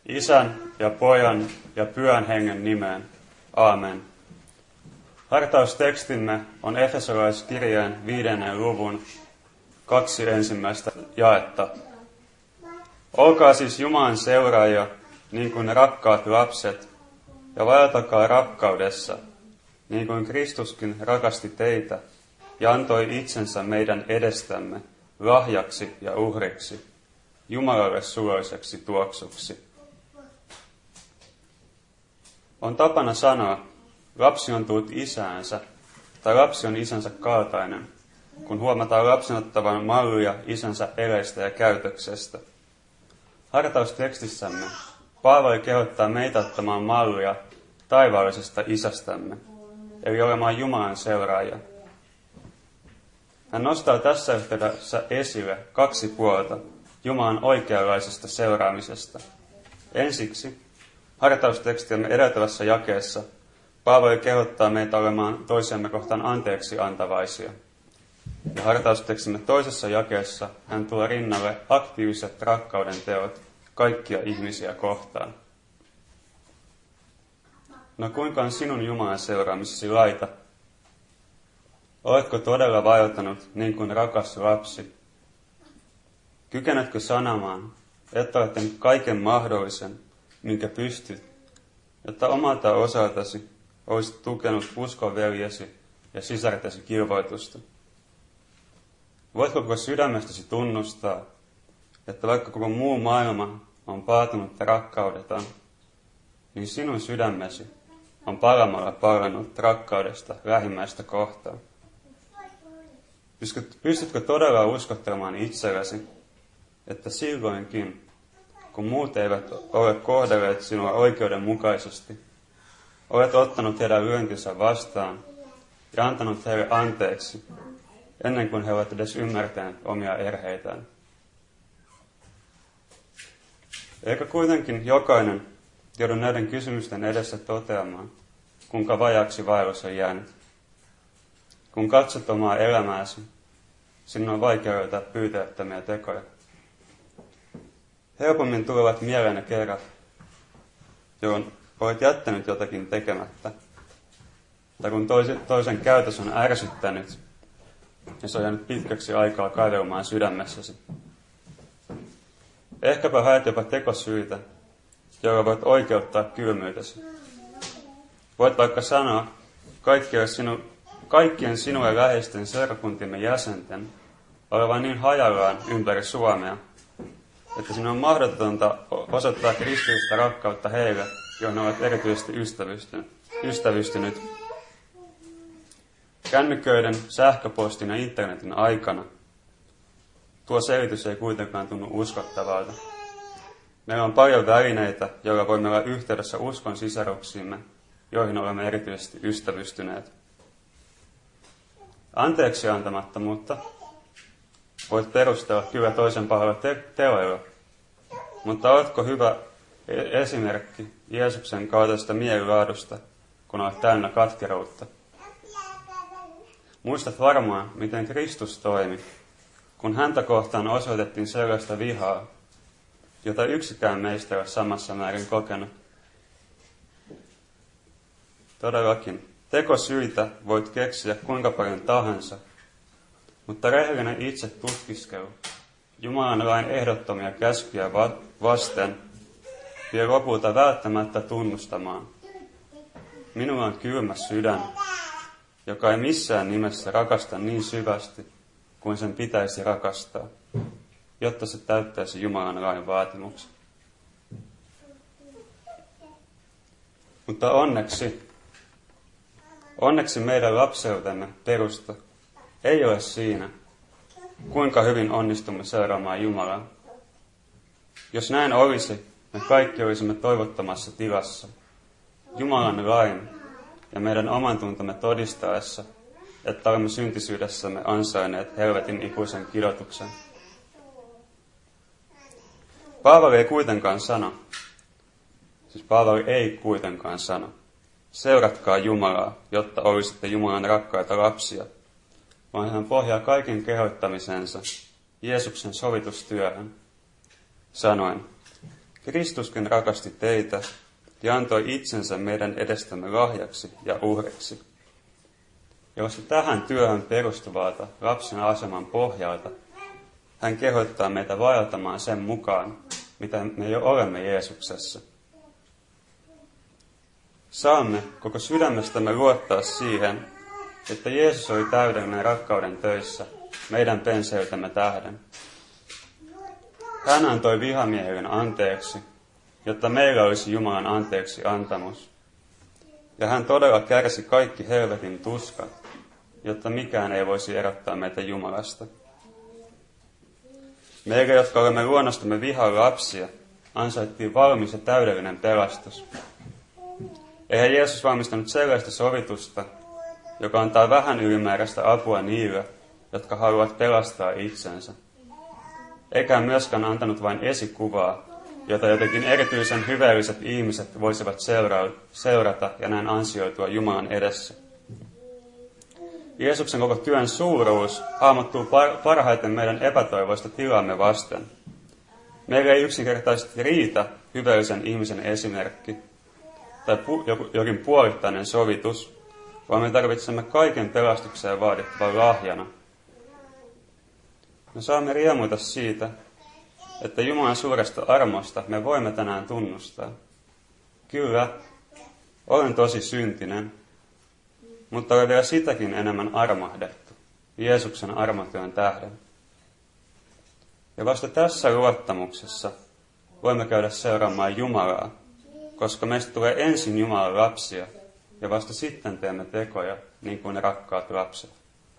Isän ja Pojan ja Pyhän Hengen nimeen. Aamen. Hartaustekstimme on Efesolaiskirjeen 5. luvun 2 ensimmäistä jaetta. Olkaa siis Jumalan seuraajia, niin kuin rakkaat lapset, ja vaeltakaa rakkaudessa, niin kuin Kristuskin rakasti teitä ja antoi itsensä meidän edestämme lahjaksi ja uhriksi, Jumalalle suloiseksi tuoksuksi. On tapana sanoa, lapsi on tullut isäänsä, tai lapsi on isänsä kaltainen, kun huomataan lapsen ottavan mallia isänsä eleistä ja käytöksestä. Hartaustekstissämme Paavali kehottaa meitä ottamaan mallia taivaallisesta isästämme, eli olemaan Jumalan seuraajia. Hän nostaa tässä yhteydessä esille 2 puolta Jumalan oikeanlaisesta seuraamisesta. Ensiksi, hartaustekstiämme edeltävässä jakeessa Paavali kehottaa meitä olemaan toisiamme kohtaan anteeksi antavaisia. Ja hartaustekstimme toisessa jakeessa hän tuo rinnalle aktiiviset rakkauden teot kaikkia ihmisiä kohtaan. No kuinka on sinun Jumalan seuraamisesi laita? Oletko todella vaeltanut niin kuin rakas lapsi? Kykenetkö sanomaan, että olet tehnyt kaiken mahdollisen, minkä pystyt, jotta omalta osaltasi olisit tukenut uskoveljesi ja sisartesi kilvoitusta? Voitko koko sydämestäsi tunnustaa, että vaikka koko muu maailma on paatunut ja rakkaudeton, niin sinun sydämesi on palamalla palannut rakkaudesta lähimmäistä kohtaan? Pystytkö todella uskottelemaan itsellesi, että silloinkin, kun muut eivät ole kohdelleet sinua oikeudenmukaisesti, olet ottanut heidän lyöntinsä vastaan ja antanut heille anteeksi, ennen kuin he ovat edes ymmärtäneet omia erheitään? Eikö kuitenkin jokainen joudu näiden kysymysten edessä toteamaan, kuinka vajaksi vaellus on jäänyt? Kun katsot omaa elämääsi, sinun on vaikea löytää pyyteettömiä tekoja. Helpommin tulevat mieleen ne kerrat, jolloin olet jättänyt jotakin tekemättä, tai kun toisen käytös on ärsyttänyt, ja se on jäänyt pitkäksi aikaa kaivelumaan sydämessäsi. Ehkäpä haet jopa tekosyitä, joilla voit oikeuttaa kylmyytesi. Voit vaikka sanoa kaikkien sinulle läheisten seurakuntimme jäsenten olevan niin hajallaan ympäri Suomea, että sinun on mahdotonta osoittaa kristillistä rakkautta heille, joihin olet erityisesti ystävystynyt. Kännyköiden, sähköpostin ja internetin aikana tuo selitys ei kuitenkaan tunnu uskottavalta. Meillä on paljon välineitä, joilla voimme olla yhteydessä uskon sisaruksiimme, joihin olemme erityisesti ystävystyneet. Anteeksi antamattomuutta voit perustella kyllä toisen pahalla teoilla, mutta oletko hyvä esimerkki Jeesuksen kaltaisesta mielilaadusta, kun olet täynnä katkeruutta? Muistat varmaan, miten Kristus toimi, kun häntä kohtaan osoitettiin sellaista vihaa, jota yksikään meistä ei ole samassa määrin kokenut. Todellakin, tekosyitä voit keksiä kuinka paljon tahansa, mutta rehellinen itse tutkiskelu Jumalan lain ehdottomia käskyjä vasten vie lopulta välttämättä tunnustamaan: minulla on kylmä sydän, joka ei missään nimessä rakasta niin syvästi kuin sen pitäisi rakastaa, jotta se täyttäisi Jumalan lain vaatimuksen. Mutta onneksi meidän lapseutemme perusta ei ole siinä, kuinka hyvin onnistumme seuraamaan Jumalaa. Jos näin olisi, me kaikki olisimme toivottomassa tilassa, Jumalan lain ja meidän oman tuntomme todistaessa, että olemme syntisyydessämme ansainneet helvetin ikuisen kidotuksen. Paavali ei kuitenkaan sano, seuratkaa Jumalaa, jotta olisitte Jumalan rakkaita lapsia, vaan hän pohjaa kaiken kehottamisensa Jeesuksen sovitustyöhön, sanoen: Kristuskin rakasti teitä ja antoi itsensä meidän edestämme lahjaksi ja uhriksi. Ja vasta tähän työhön perustuvalta lapsen aseman pohjalta hän kehottaa meitä vaeltamaan sen mukaan, mitä me jo olemme Jeesuksessa. Saamme koko sydämestämme luottaa siihen, että Jeesus oli täydellinen rakkauden töissä meidän penseytemme tähden. Hän antoi vihamiehelle anteeksi, jotta meillä olisi Jumalan anteeksi antamus. Ja hän todella kärsi kaikki helvetin tuskat, jotta mikään ei voisi erottaa meitä Jumalasta. Meille, jotka olemme luonnostamme vihan lapsia, ansaittiin valmis ja täydellinen pelastus. Eihän Jeesus valmistanut sellaista sovitusta, joka antaa vähän ylimääräistä apua niille, jotka haluavat pelastaa itsensä. Eikä myöskään antanut vain esikuvaa, jota jotenkin erityisen hyvälliset ihmiset voisivat seurata ja näin ansioitua Jumalan edessä. Jeesuksen koko työn suuruus hahmottuu parhaiten meidän epätoivoista tilamme vasten. Meillä ei yksinkertaisesti riitä hyvällisen ihmisen esimerkki tai jokin puolittainen sovitus, vaan me tarvitsemme kaiken pelastukseen vaadittavan lahjana. Me saamme riemuita siitä, että Jumalan suuresta armosta me voimme tänään tunnustaa. Kyllä, olen tosi syntinen, mutta olen vielä sitäkin enemmän armahdettu, Jeesuksen armotyön tähden. Ja vasta tässä luottamuksessa voimme käydä seuraamaan Jumalaa, koska meistä tulee ensin Jumalan lapsia, ja vasta sitten teemme tekoja, niin kuin rakkaat lapset.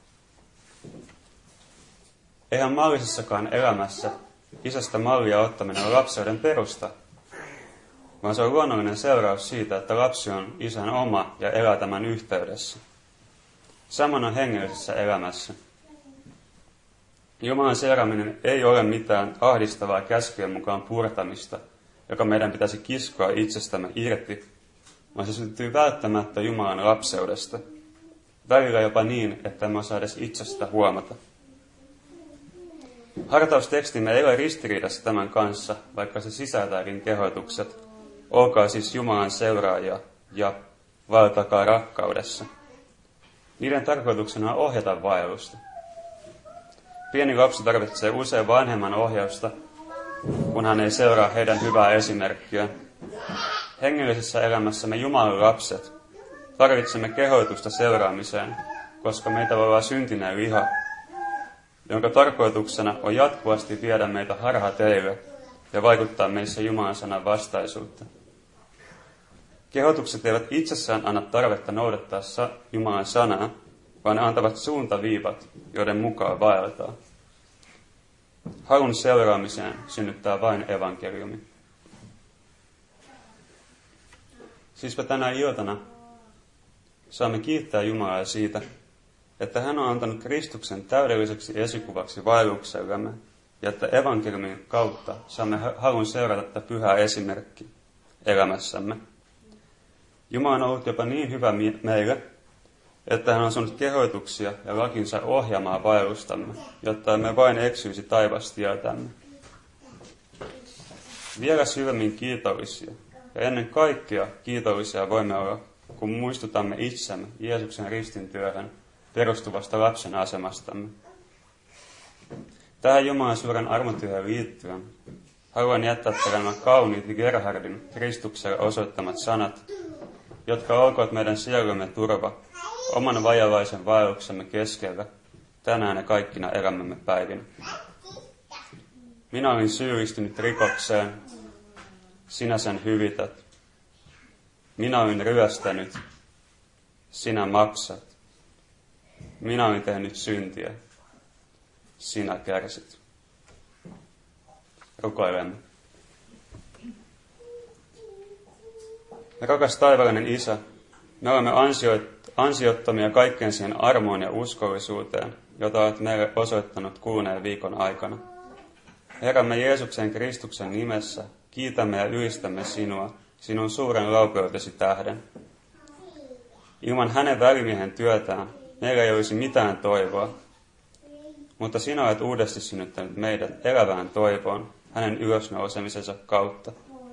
Eihän maallisessakaan elämässä isästä mallia ottaminen on lapseuden perusta, vaan se on luonnollinen seuraus siitä, että lapsi on isän oma ja elää tämän yhteydessä. Samoin on hengellisessä elämässä. Jumalan seuraaminen ei ole mitään ahdistavaa käskyjen mukaan purtamista, joka meidän pitäisi kiskoa itsestämme irti, vaan se syntyy välttämättä Jumalan lapseudesta. Välillä jopa niin, että emme osaa edes itsestä huomata. Hartaustekstimme ei ole ristiriidassa tämän kanssa, vaikka se sisältääkin kehotukset. Olkaa siis Jumalan seuraajia ja vaeltakaa rakkaudessa. Niiden tarkoituksena on ohjata vaellusta. Pieni lapsi tarvitsee usein vanhemman ohjausta, kun hän ei seuraa heidän hyvää esimerkkiä. Hengellisessä elämässämme Jumalan lapset tarvitsemme kehoitusta seuraamiseen, koska meitä voi olla syntinen liha, jonka tarkoituksena on jatkuvasti viedä meitä harhateille ja vaikuttaa meissä Jumalan sanan vastaisuutta. Kehotukset eivät itsessään anna tarvetta noudattaa Jumalan sanaa, vaan ne antavat suuntaviivat, joiden mukaan vaeltaa. Halun seuraamiseen synnyttää vain evankeliumi. Siispä tänä iltana saamme kiittää Jumalaa siitä, että hän on antanut Kristuksen täydelliseksi esikuvaksi vaelluksellemme, ja että evankeliumin kautta saamme halun seurata tätä pyhää esimerkkiä elämässämme. Jumala on ollut jopa niin hyvä meille, että hän on saanut kehoituksia ja lakinsa ohjaamaan vaellustamme, jotta emme vain eksyisi taivastieltämme. Vielä syvemmin kiitollisia ja ennen kaikkea kiitollisia voimme olla, kun muistutamme itsemme Jeesuksen ristintyöhön perustuvasta lapsen asemastamme. Tähän Jumalan suuren armotyöhön liittyen haluan jättää nämä kauniit Gerhardin Kristukselle osoittamat sanat, jotka olkoot meidän sielumme turva oman vajavaisen vaelluksemme keskellä tänään ja kaikkina elämämme päivinä. Minä olin syyllistynyt rikokseen, sinä sen hyvität. Minä olin ryöstänyt, sinä maksat. Minä olin tehnyt syntiä, sinä kärsit. Rukoilemme. Rakas taivaallinen Isä, me olemme ansiottomia kaikkeen siihen armoon ja uskollisuuteen, jota olet meille osoittanut kuluneen viikon aikana. Herramme Jeesuksen Kristuksen nimessä kiitämme ja ylistämme sinua, sinun suuren laupeutesi tähden. Ilman hänen välimiehen työtään meillä ei olisi mitään toivoa, mutta sinä olet uudesti synnyttänyt meidät elävään toivoon hänen ylösnousemisensa kautta.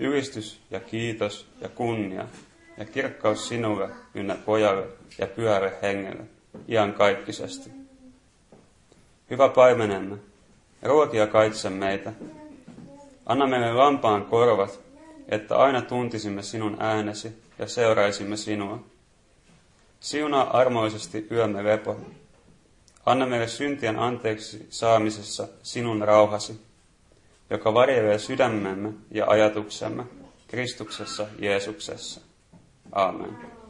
ylistys ja kiitos ja kunnia ja kirkkaus sinulle, ynnä Pojalle ja Pyhälle Hengelle, iankaikkisesti. Hyvä paimenemme, ruoki ja kaitse meitä. Anna meille lampaan korvat, että aina tuntisimme sinun äänesi ja seuraisimme sinua. Siunaa armoisesti yömme lepo. Anna meille syntien anteeksi saamisessa sinun rauhasi, joka varjelee sydämemme ja ajatuksemme Kristuksessa Jeesuksessa. Aamen.